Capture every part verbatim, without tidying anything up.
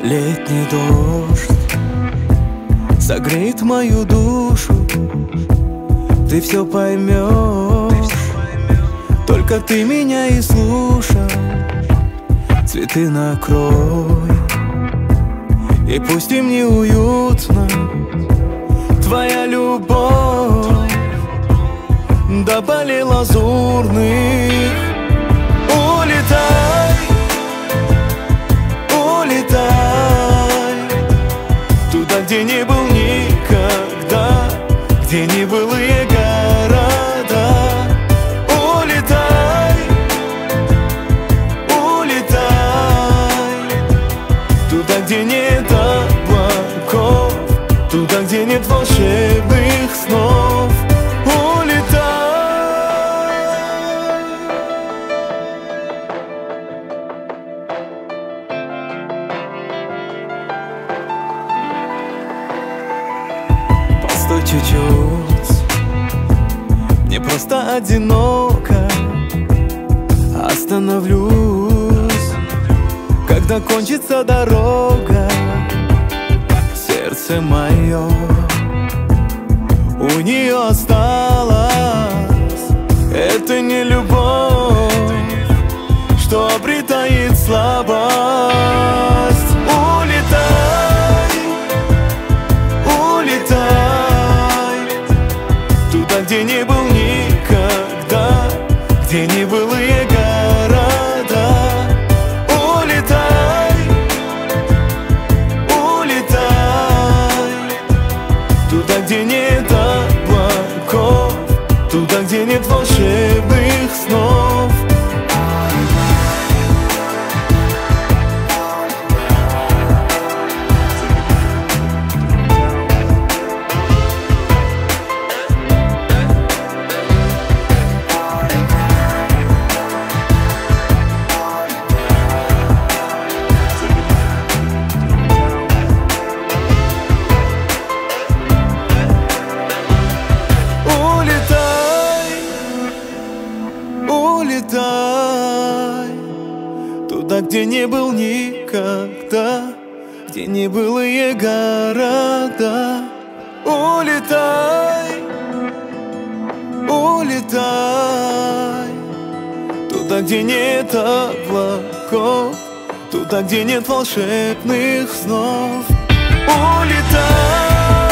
Летний дождь согреет мою душу. Ты все поймешь, только ты меня и слушай. Цветы накрой, и пусть им не уютно. Твоя любовь до полей лазурных. Улетай, улетай туда, где не был никогда, где не былые города. Улетай, улетай туда, где нет облаков, туда, где нет волшебных снов. Постой чуть-чуть, мне просто одиноко. Остановлюсь, когда кончится дорога. Сердце мое у нее осталось. Это не любовь, что обретает слабость. Улетай, улетай туда, где не был никогда, где не былые города. Улетай, улетай туда, где нет облаков, туда, где нет волшебных снов. Улетай туда, где не был никогда, где не былые города. Улетай, улетай туда, где нет облаков, туда, где нет волшебных снов. Улетай.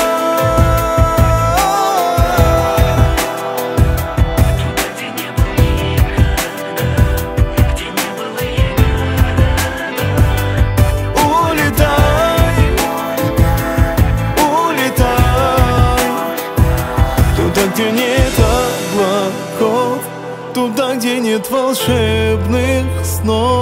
Туда, где нет облаков, туда, где нет волшебных снов.